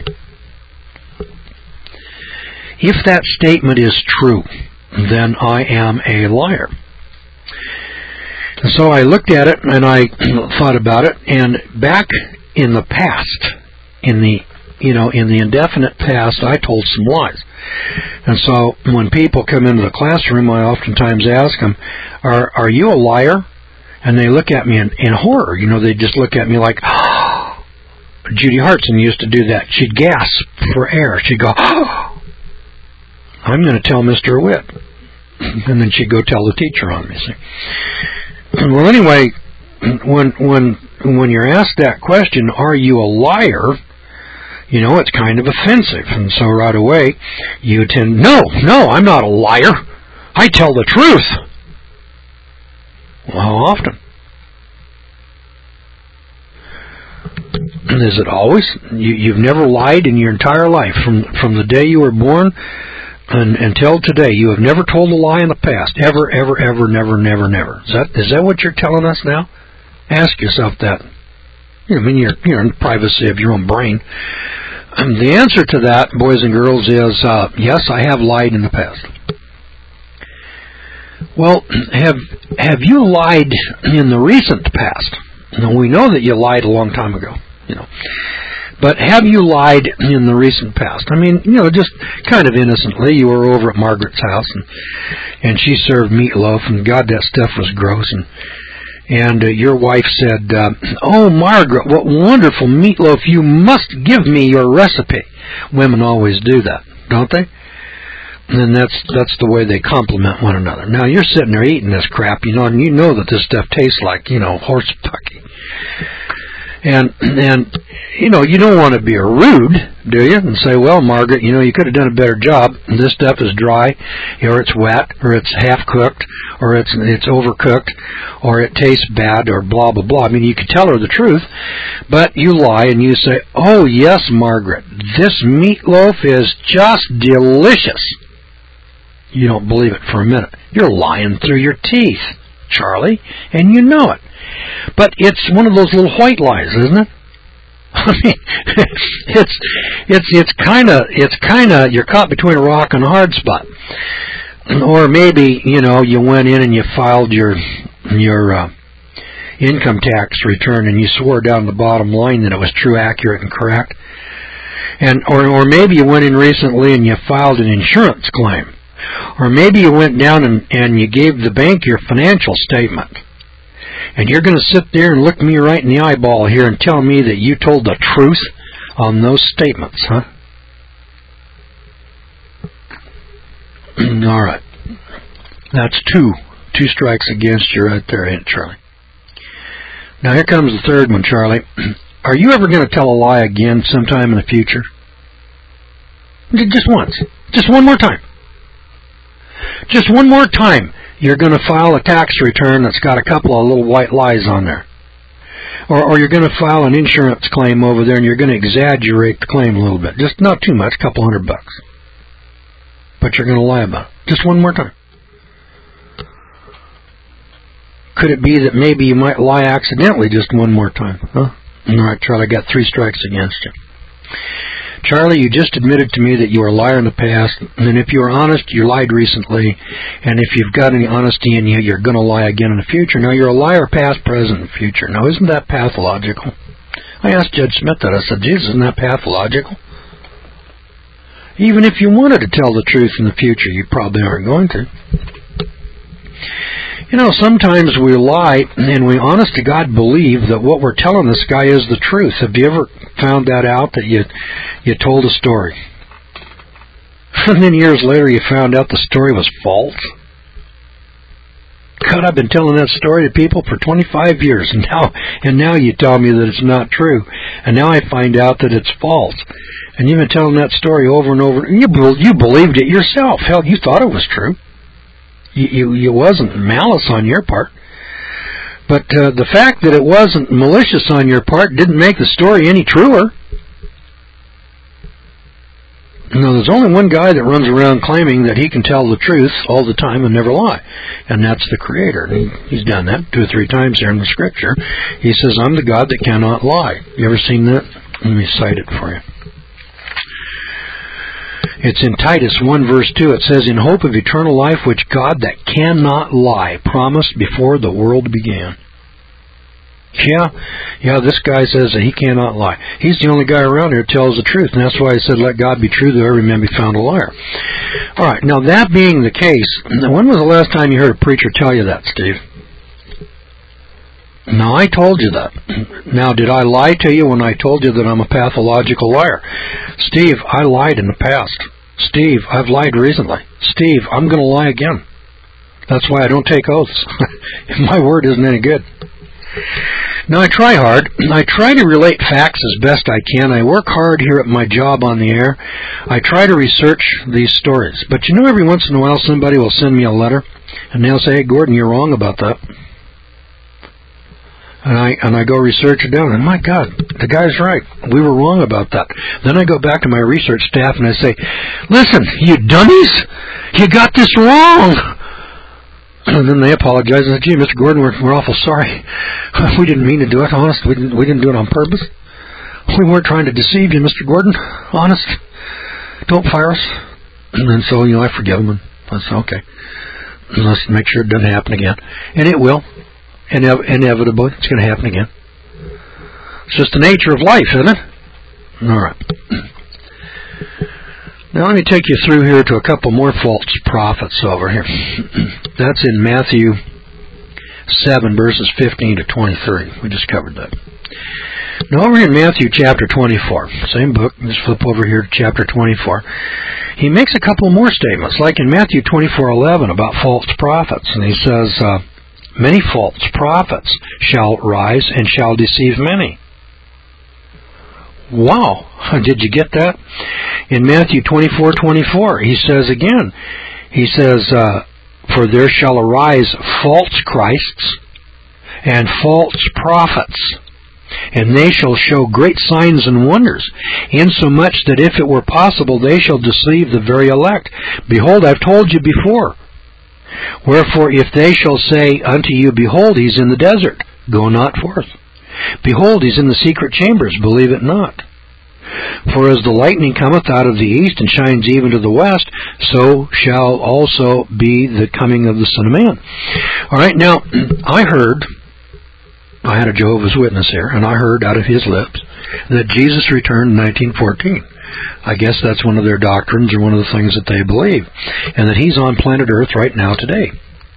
If that statement is true, then I am a liar. And so I looked at it, and I thought about it, and back in the past, in the you know, in the indefinite past, I told some lies. And so when people come into the classroom, I oftentimes ask them, are are you a liar? And they look at me in, in horror. You know, they just look at me like, oh. Judy Hartson used to do that. She'd gasp for air. She'd go, oh, I'm going to tell Mister Witt. And then she'd go tell the teacher on me. See? Well, anyway, when when when you're asked that question, are you a liar? You know, it's kind of offensive. And so right away, you tend, no, no, I'm not a liar. I tell the truth. Well, how often? Is it always? You, you've never lied in your entire life. From from the day you were born and, until today, you have never told a lie in the past. Ever, ever, ever, never, never, never. Is that is that what you're telling us now? Ask yourself that. I mean, you're, you're in the privacy of your own brain. Um, the answer to that, boys and girls, is uh, yes, I have lied in the past. Well, have have you lied in the recent past? Now, we know that you lied a long time ago, you know. But have you lied in the recent past? I mean, you know, just kind of innocently. You were over at Margaret's house, and and she served meatloaf, and God, that stuff was gross, and And uh, your wife said, uh, oh, Margaret, what wonderful meatloaf. You must give me your recipe. Women always do that, don't they? And that's that's the way they compliment one another. Now, you're sitting there eating this crap, you know, and you know that this stuff tastes like, you know, horse pucky. And, and you know, you don't want to be rude, do you? And say, well, Margaret, you know, you could have done a better job. This stuff is dry, or it's wet, or it's half-cooked, or it's it's overcooked, or it tastes bad, or blah, blah, blah. I mean, you could tell her the truth, but you lie and you say, oh, yes, Margaret, this meatloaf is just delicious. You don't believe it for a minute. You're lying through your teeth, Charlie, and you know it. But it's one of those little white lies, isn't it? I mean, it's it's it's kind of it's kind of you're caught between a rock and a hard spot. Or maybe, you know, you went in and you filed your your uh, income tax return and you swore down the bottom line that it was true, accurate, and correct. And or or maybe you went in recently and you filed an insurance claim. Or maybe you went down and, and you gave the bank your financial statement. And you're going to sit there and look me right in the eyeball here and tell me that you told the truth on those statements, huh? All right. That's two. Two strikes against you right there, ain't it, Charlie? Now here comes the third one, Charlie. Are you ever going to tell a lie again sometime in the future? Just once. Just one more time. Just one more time. You're going to file a tax return that's got a couple of little white lies on there. Or, or you're going to file an insurance claim over there and you're going to exaggerate the claim a little bit. Just not too much, a couple hundred bucks. But you're going to lie about it. Just one more time. Could it be that maybe you might lie accidentally just one more time? Huh? All right, Charlie, I got three strikes against you. Charlie, you just admitted to me that you were a liar in the past, and if you were honest, you lied recently, and if you've got any honesty in you, you're going to lie again in the future. Now, you're a liar past, present, and future. Now, isn't that pathological? I asked Judge Smith that. I said, Jesus, isn't that pathological? Even if you wanted to tell the truth in the future, you probably aren't going to. You know, sometimes we lie, and we honest to God believe that what we're telling this guy is the truth. Have you ever found that out, that you you told a story? And then years later you found out the story was false? God, I've been telling that story to people for twenty-five years, and now, and now you tell me that it's not true, and now I find out that it's false. And you've been telling that story over and over, and you you believed it yourself. Hell, you thought it was true. You, you, it wasn't malice on your part. But uh, the fact that it wasn't malicious on your part didn't make the story any truer. No, there's only one guy that runs around claiming that he can tell the truth all the time and never lie, and that's the Creator. And he's done that two or three times here in the Scripture. He says, I'm the God that cannot lie. You ever seen that? Let me cite it for you. It's in Titus one verse two. It says, in hope of eternal life, which God that cannot lie promised before the world began. Yeah, yeah, this guy says that he cannot lie. He's the only guy around here who tells the truth, and that's why he said, let God be true, though every man be found a liar. All right, now that being the case, when was the last time you heard a preacher tell you that, Steve? Now, I told you that. Now, did I lie to you when I told you that I'm a pathological liar? Steve, I lied in the past. Steve, I've lied recently. Steve, I'm going to lie again. That's why I don't take oaths. My word isn't any good. Now, I try hard. I try to relate facts as best I can. I work hard here at my job on the air. I try to research these stories. But you know, every once in a while somebody will send me a letter, and they'll say, hey, Gordon, you're wrong about that. And I and I go research it down, and my God, the guy's right. We were wrong about that. Then I go back to my research staff, and I say, listen, you dummies, you got this wrong. And then they apologize and say, gee, Mister Gordon, we're, we're awful sorry. We didn't mean to do it, honest. We didn't, we didn't do it on purpose. We weren't trying to deceive you, Mister Gordon. Honest. Don't fire us. And so, you know, I forgive them. And I say, okay. Let's make sure it doesn't happen again. And it will. Inev- inevitably, it's going to happen again. It's just the nature of life, isn't it? All right. Now let me take you through here to a couple more false prophets over here. That's in Matthew seven, verses fifteen to twenty-three. We just covered that. Now over in Matthew chapter twenty-four, same book, just flip over here to chapter twenty-four. He makes a couple more statements, like in Matthew twenty-four eleven about false prophets. And he says, uh, many false prophets shall rise and shall deceive many. Wow, did you get that? In Matthew twenty-four twenty-four, he says again, he says, uh, for there shall arise false Christs and false prophets, and they shall show great signs and wonders, insomuch that if it were possible they shall deceive the very elect. Behold, I've told you before. Wherefore, if they shall say unto you, behold, he's in the desert, go not forth. Behold, he's in the secret chambers, believe it not. For as the lightning cometh out of the east and shines even to the west, so shall also be the coming of the Son of Man. All right, now, I heard, I had a Jehovah's Witness here, and I heard out of his lips that Jesus returned in nineteen fourteen. I guess that's one of their doctrines or one of the things that they believe, and that he's on planet Earth right now today.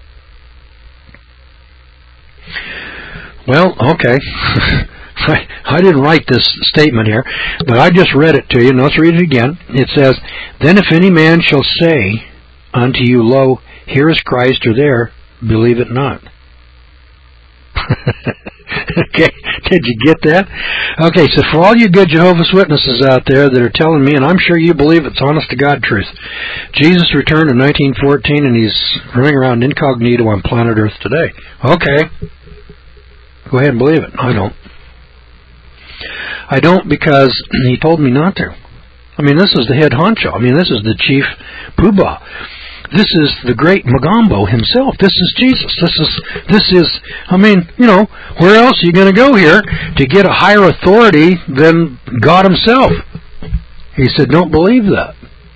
Well, okay. I, I didn't write this statement here, but I just read it to you, and let's read it again. It says, then if any man shall say unto you, lo, here is Christ, or there, believe it not. Okay, did you get that? Okay, so for all you good Jehovah's Witnesses out there that are telling me, and I'm sure you believe it's honest to God truth, Jesus returned in nineteen fourteen and he's running around incognito on planet Earth today. Okay, go ahead and believe it. I don't. I don't because he told me not to. I mean, this is the head honcho. I mean, this is the chief poobah. This is the great Magambo himself. This is Jesus. This is, this is, I mean, you know, where else are you going to go here to get a higher authority than God himself? He said, don't believe that.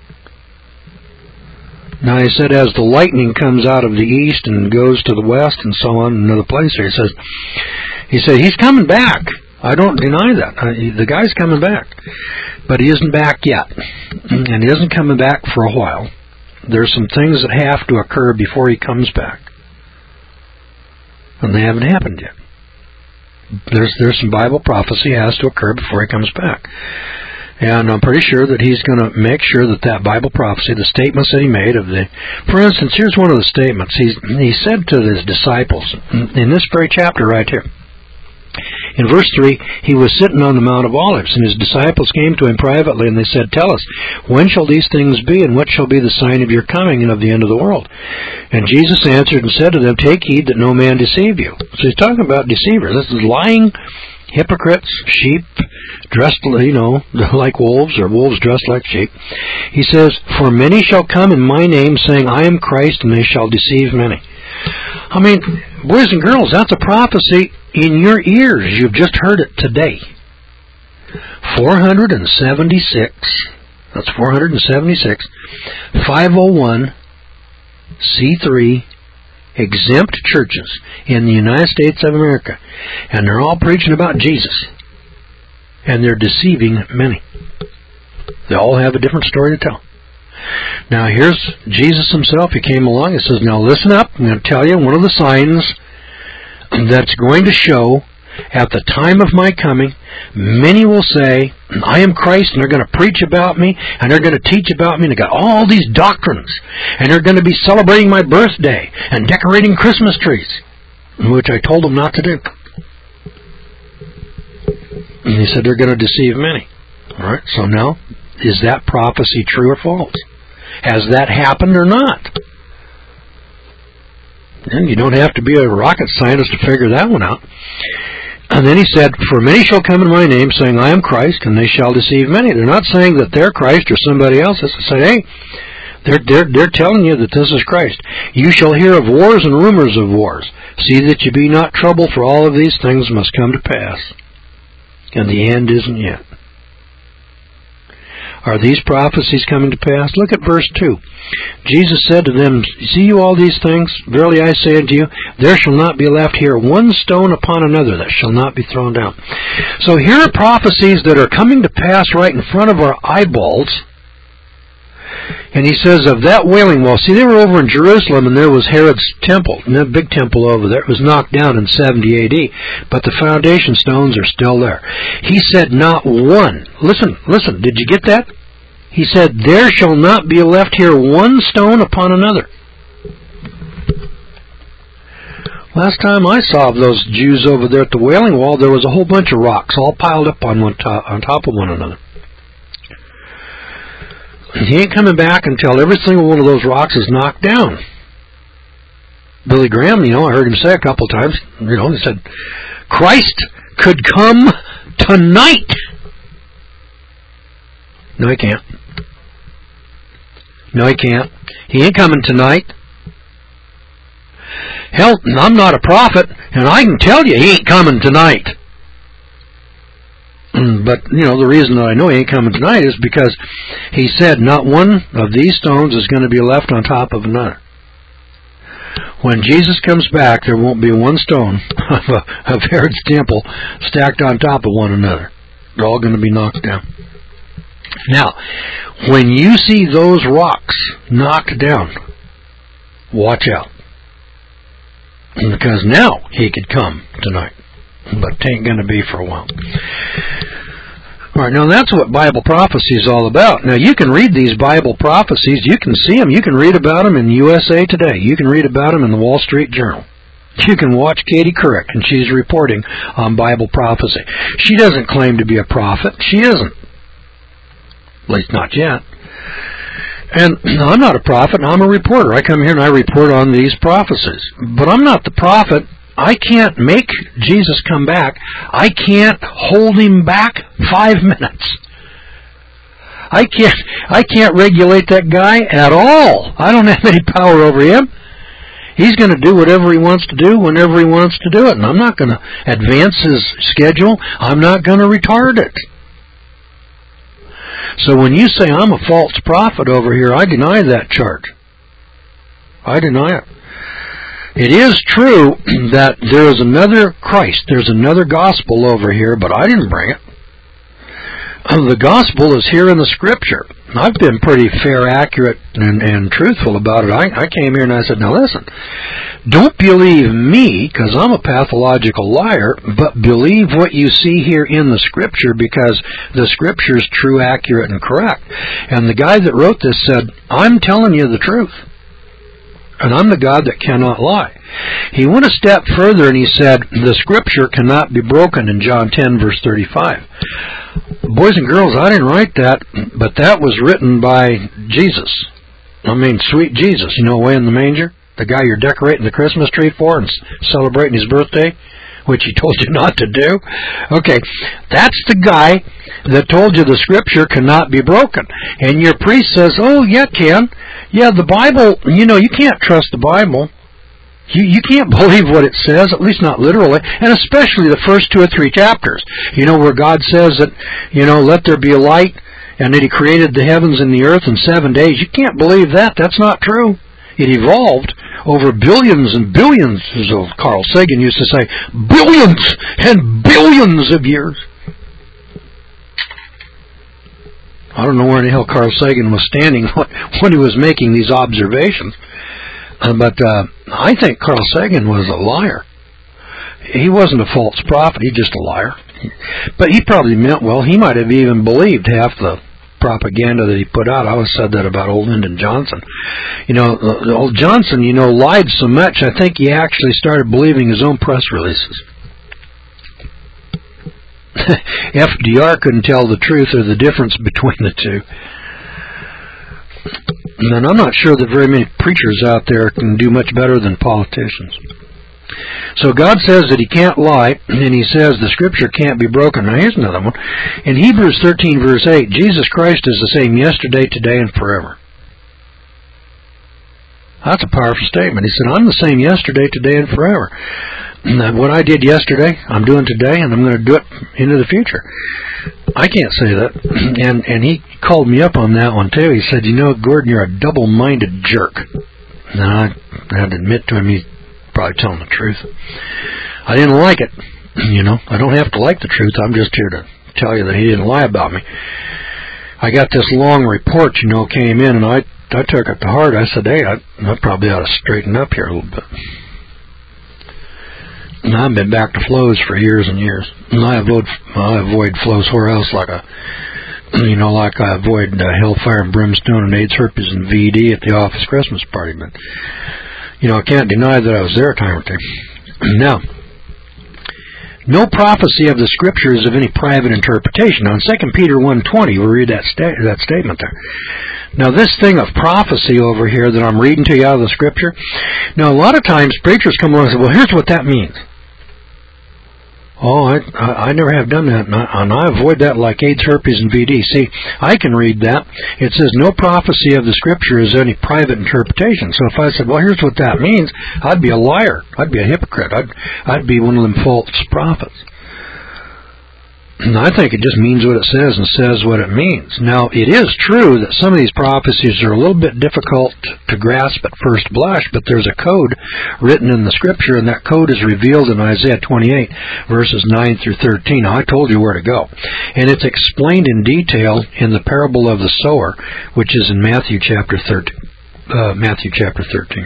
Now he said, as the lightning comes out of the east and goes to the west and so on, another place here, he says, he said, he's coming back. I don't deny that. I, the guy's coming back. But he isn't back yet. And he isn't coming back for a while. There's some things that have to occur before he comes back. And they haven't happened yet. There's there's some Bible prophecy has to occur before he comes back. And I'm pretty sure that he's going to make sure that that Bible prophecy, the statements that he made of the, for instance, here's one of the statements. He's, he said to his disciples, in this very chapter right here, in verse three, he was sitting on the Mount of Olives, and his disciples came to him privately, and they said, "Tell us, when shall these things be, and what shall be the sign of your coming and of the end of the world?" And Jesus answered and said to them, "Take heed that no man deceive you." So he's talking about deceiver. This is lying hypocrites, sheep dressed, you know, like wolves, or wolves dressed like sheep. He says, "For many shall come in my name, saying, I am Christ, and they shall deceive many." I mean, boys and girls, that's a prophecy in your ears. You've just heard it today. four hundred seventy-six, that's four hundred seventy-six, five oh one C three exempt churches in the United States of America, and they're all preaching about Jesus, and they're deceiving many. They all have a different story to tell. Now here's Jesus himself. He came along and says, "Now listen up, I'm going to tell you one of the signs that's going to show at the time of my coming. Many will say, I am Christ," and they're going to preach about me, and they're going to teach about me, and they got all these doctrines, and they're going to be celebrating my birthday and decorating Christmas trees, which I told them not to do. And he said they're going to deceive many. All right, so now, is that prophecy true or false? Has that happened or not? And you don't have to be a rocket scientist to figure that one out. And then he said, "For many shall come in my name, saying, I am Christ, and they shall deceive many." They're not saying that they're Christ or somebody else. They say, hey, they're, they're, they're telling you that this is Christ. "You shall hear of wars and rumors of wars. See that you be not troubled, for all of these things must come to pass. And the end isn't yet." Are these prophecies coming to pass? Look at verse two. Jesus said to them, "See you all these things? Verily I say unto you, there shall not be left here one stone upon another that shall not be thrown down." So here are prophecies that are coming to pass right in front of our eyeballs. And he says of that wailing wall, see, they were over in Jerusalem, and there was Herod's temple, and that big temple over there. It was knocked down in seventy A D, but the foundation stones are still there. He said not one. Listen, listen, did you get that? He said, "There shall not be left here one stone upon another." Last time I saw those Jews over there at the Wailing Wall, there was a whole bunch of rocks all piled up on one top, on top of one another. He ain't coming back until every single one of those rocks is knocked down. Billy Graham, you know, I heard him say a couple times, you know, he said, Christ could come tonight. No, he can't. No, he can't. He ain't coming tonight. Hell, I'm not a prophet, and I can tell you he ain't coming tonight. But, you know, the reason that I know he ain't coming tonight is because he said not one of these stones is going to be left on top of another. When Jesus comes back, there won't be one stone of, a, of Herod's temple stacked on top of one another. They're all going to be knocked down. Now, when you see those rocks knocked down, watch out. Because now he could come tonight. But it ain't going to be for a while. All right, now that's what Bible prophecy is all about. Now you can read these Bible prophecies. You can see them. You can read about them in U S A Today. You can read about them in the Wall Street Journal. You can watch Katie Couric, and she's reporting on Bible prophecy. She doesn't claim to be a prophet. She isn't. At least not yet. And I'm not a prophet. I'm a reporter. I come here and I report on these prophecies. But I'm not the prophet. I can't make Jesus come back. I can't hold him back five minutes. I can't I can't regulate that guy at all. I don't have any power over him. He's going to do whatever he wants to do whenever he wants to do it. And I'm not going to advance his schedule. I'm not going to retard it. So when you say I'm a false prophet over here, I deny that charge. I deny it. It is true that there is another Christ, there's another gospel over here, but I didn't bring it. The gospel is here in the Scripture. I've been pretty fair, accurate, and, and truthful about it. I, I came here and I said, now listen, don't believe me because I'm a pathological liar, but believe what you see here in the Scripture because the Scripture is true, accurate, and correct. And the guy that wrote this said, I'm telling you the truth. And I'm the God that cannot lie. He went a step further and he said, the Scripture cannot be broken in John ten, verse thirty-five. Boys and girls, I didn't write that, but that was written by Jesus. I mean, sweet Jesus, you know, way in the manger? The guy you're decorating the Christmas tree for and celebrating his birthday, which he told you not to do. Okay, that's the guy that told you the Scripture cannot be broken. And your priest says, oh, yeah, it can. Yeah, the Bible, you know, you can't trust the Bible. You, you can't believe what it says, at least not literally, and especially the first two or three chapters. You know, where God says that, you know, let there be a light, and that He created the heavens and the earth in seven days. You can't believe that. That's not true. It evolved over billions and billions, as Carl Sagan used to say, billions and billions of years. I don't know where in the hell Carl Sagan was standing when he was making these observations. Uh, but uh, I think Carl Sagan was a liar. He wasn't a false prophet, he's just a liar. But he probably meant well. He might have even believed half the propaganda that he put out. I always said that about old Lyndon Johnson. You know, uh, old Johnson, you know, lied so much, I think he actually started believing his own press releases. F D R couldn't tell the truth or the difference between the two. And I'm not sure that very many preachers out there can do much better than politicians. So God says that He can't lie, and He says the Scripture can't be broken. Now here's another one. In Hebrews thirteen, verse eight, Jesus Christ is the same yesterday, today, and forever. That's a powerful statement. He said, I'm the same yesterday, today, and forever. What I did yesterday, I'm doing today, and I'm going to do it into the future. I can't say that. And and he called me up on that one, too. He said, you know, Gordon, you're a double-minded jerk. And I had to admit to him he's probably telling the truth. I didn't like it. You know, I don't have to like the truth. I'm just here to tell you that he didn't lie about me. I got this long report, you know, came in, and I I took it to heart. I said, hey, I, I probably ought to straighten up here a little bit. And I've been back to flows for years and years. And I avoid, I avoid flows where else, like a, you know, like I avoid uh, hellfire and brimstone and AIDS, herpes, and V D at the office Christmas party. But, you know, I can't deny that I was there a time or two. Now, no prophecy of the Scripture is of any private interpretation. Now, in Second Peter one twenty, we read that sta- that statement there. Now, this thing of prophecy over here that I'm reading to you out of the Scripture, now, a lot of times preachers come along and say, well, here's what that means. Oh, I, I, I never have done that, and I, and I avoid that like AIDS, herpes, and V D. See, I can read that. It says, no prophecy of the Scripture is any private interpretation. So if I said, well, here's what that means, I'd be a liar. I'd be a hypocrite. I'd, I'd be one of them false prophets. And I think it just means what it says and says what it means. Now, it is true that some of these prophecies are a little bit difficult to grasp at first blush, but there's a code written in the Scripture, and that code is revealed in Isaiah twenty-eight, verses nine through thirteen. Now, I told you where to go. And it's explained in detail in the parable of the sower, which is in Matthew chapter thirteen. Uh, Matthew chapter thirteen.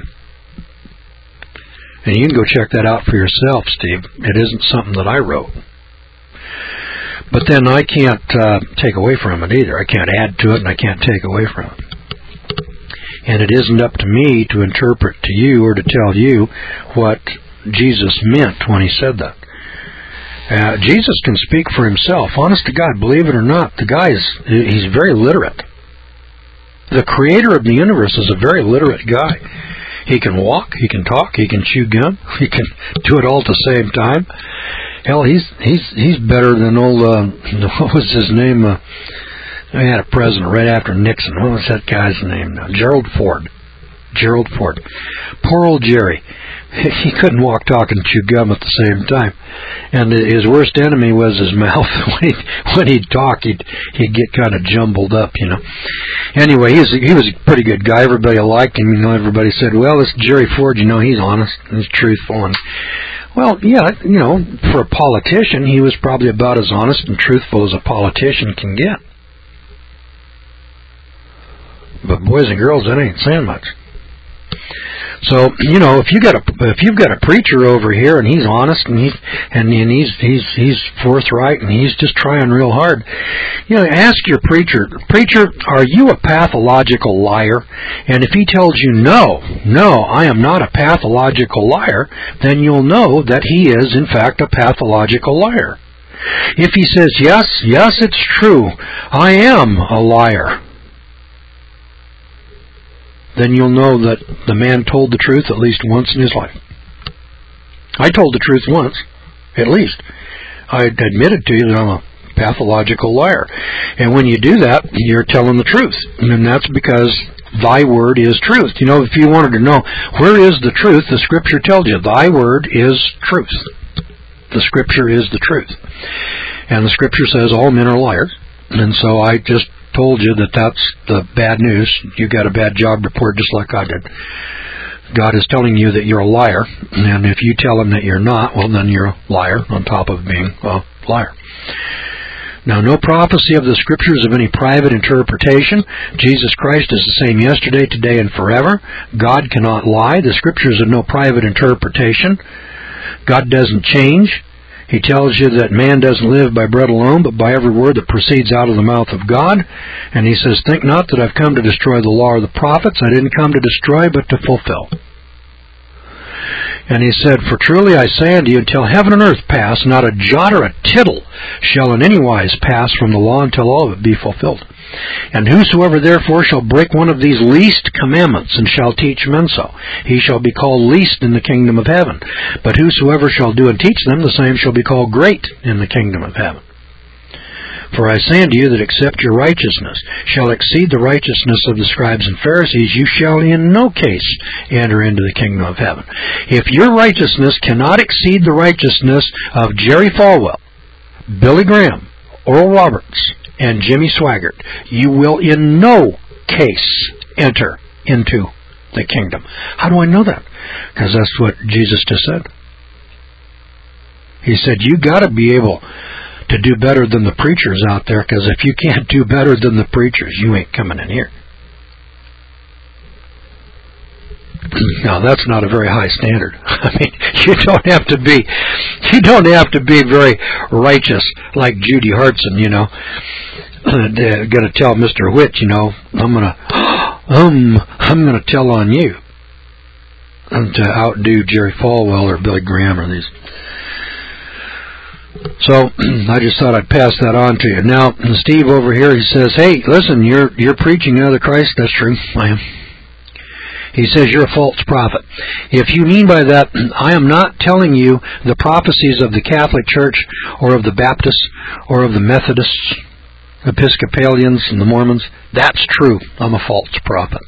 And you can go check that out for yourself, Steve. It isn't something that I wrote. But then I can't uh, take away from it either. I can't add to it, and I can't take away from it. And it isn't up to me to interpret to you or to tell you what Jesus meant when He said that. Uh, Jesus can speak for Himself. Honest to God, believe it or not, the guy is he's very literate. The Creator of the universe is a very literate guy. He can walk, he can talk, he can chew gum, he can do it all at the same time. Hell, he's he's he's better than old, uh, what was his name? Uh, I had a president right after Nixon. What was that guy's name now? Gerald Ford. Gerald Ford. Poor old Jerry. He couldn't walk, talk, and chew gum at the same time. And his worst enemy was his mouth. When he'd, when he'd talk, he'd, he'd get kind of jumbled up, you know. Anyway, he was, he was a pretty good guy. Everybody liked him. You know, everybody said, well, this Jerry Ford, you know, he's honest. He's truthful. And, well, yeah, you know, for a politician, he was probably about as honest and truthful as a politician can get. But boys and girls, that ain't saying much. So, you know, if you got a if you've got a preacher over here and he's honest and he's and, and he's he's he's forthright and he's just trying real hard, you know, ask your preacher, preacher, are you a pathological liar? And if he tells you no, no, I am not a pathological liar, then you'll know that he is in fact a pathological liar. If he says yes, yes, it's true, I am a liar, then you'll know that the man told the truth at least once in his life. I told the truth once, at least. I admitted to you that I'm a pathological liar. And when you do that, you're telling the truth. And that's because thy word is truth. You know, if you wanted to know where is the truth, the Scripture tells you, thy word is truth. The Scripture is the truth. And the Scripture says all men are liars. And so I just told you that that's the bad news. You got a bad job report just like I did. God is telling you that you're a liar, and if you tell him that you're not, well, then you're a liar on top of being a liar. Now, no prophecy of the Scriptures of any private interpretation. Jesus Christ is the same yesterday, today, and forever. God cannot lie. The Scriptures are no private interpretation. God doesn't change. He tells you that man doesn't live by bread alone, but by every word that proceeds out of the mouth of God. And he says, think not that I've come to destroy the law or the prophets. I didn't come to destroy, but to fulfill. And he said, for truly I say unto you, until heaven and earth pass, not a jot or a tittle shall in any wise pass from the law until all of it be fulfilled. And whosoever therefore shall break one of these least commandments, and shall teach men so, he shall be called least in the kingdom of heaven. But whosoever shall do and teach them, the same shall be called great in the kingdom of heaven. For I say unto you that except your righteousness shall exceed the righteousness of the scribes and Pharisees, you shall in no case enter into the kingdom of heaven. If your righteousness cannot exceed the righteousness of Jerry Falwell, Billy Graham, Oral Roberts, and Jimmy Swaggart, you will in no case enter into the kingdom. How do I know that? Because that's what Jesus just said. He said, you got to be able to do better than the preachers out there, because if you can't do better than the preachers, you ain't coming in here. Now, that's not a very high standard. I mean, you don't have to be, you don't have to be very righteous like Judy Hartson, you know. Going to tell Mister Witt, you know, I'm going to, um, I'm going to tell on you, and to outdo Jerry Falwell or Billy Graham or these. So I just thought I'd pass that on to you. Now, Steve over here, he says, hey, listen, you're you're preaching another Christ. That's true. I am. He says you're a false prophet. If you mean by that, I am not telling you the prophecies of the Catholic Church or of the Baptists or of the Methodists, Episcopalians, and the Mormons. That's true. I'm a false prophet.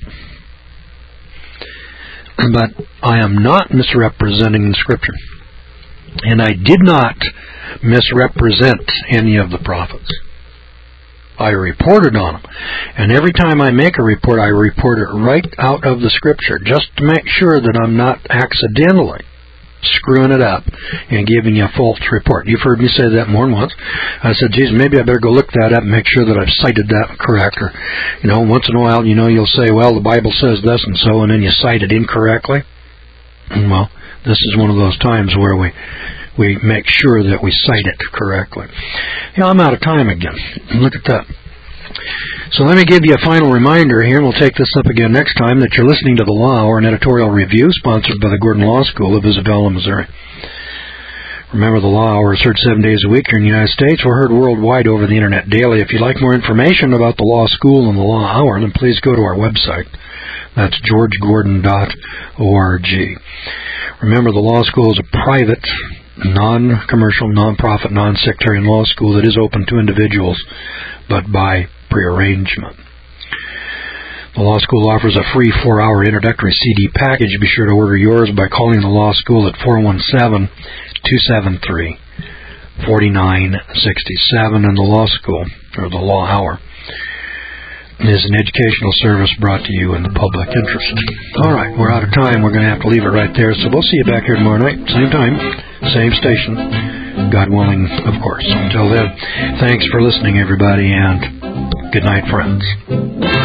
But I am not misrepresenting the Scripture. And I did not misrepresent any of the prophets. I reported on them. And every time I make a report, I report it right out of the Scripture, just to make sure that I'm not accidentally screwing it up and giving you a false report. You've heard me say that more than once. I said, geez, maybe I better go look that up and make sure that I've cited that correct. Or, you know, once in a while, you know, you'll say, well, the Bible says this and so, and then you cite it incorrectly. Well, this is one of those times where we we make sure that we cite it correctly. You know, I'm out of time again. Look at that. So let me give you a final reminder here, and we'll take this up again next time, that you're listening to The Law Hour, an editorial review sponsored by the Gordon Law School of Isabella, Missouri. Remember, The Law Hour is heard seven days a week here in the United States. We're heard worldwide over the Internet daily. If you'd like more information about the Law School and The Law Hour, then please go to our website. That's george gordon dot org. Remember, the Law School is a private, non-commercial, non-profit, non-sectarian law school that is open to individuals, but by prearrangement. The Law School offers a free four-hour introductory C D package. Be sure to order yours by calling the Law School at four one seven, two seven three, four nine six seven. And the Law School, or the Law Hour, is an educational service brought to you in the public interest. All right, we're out of time. We're going to have to leave it right there. So we'll see you back here tomorrow night, same time, same station, God willing, of course. Until then, thanks for listening, everybody, and good night, friends.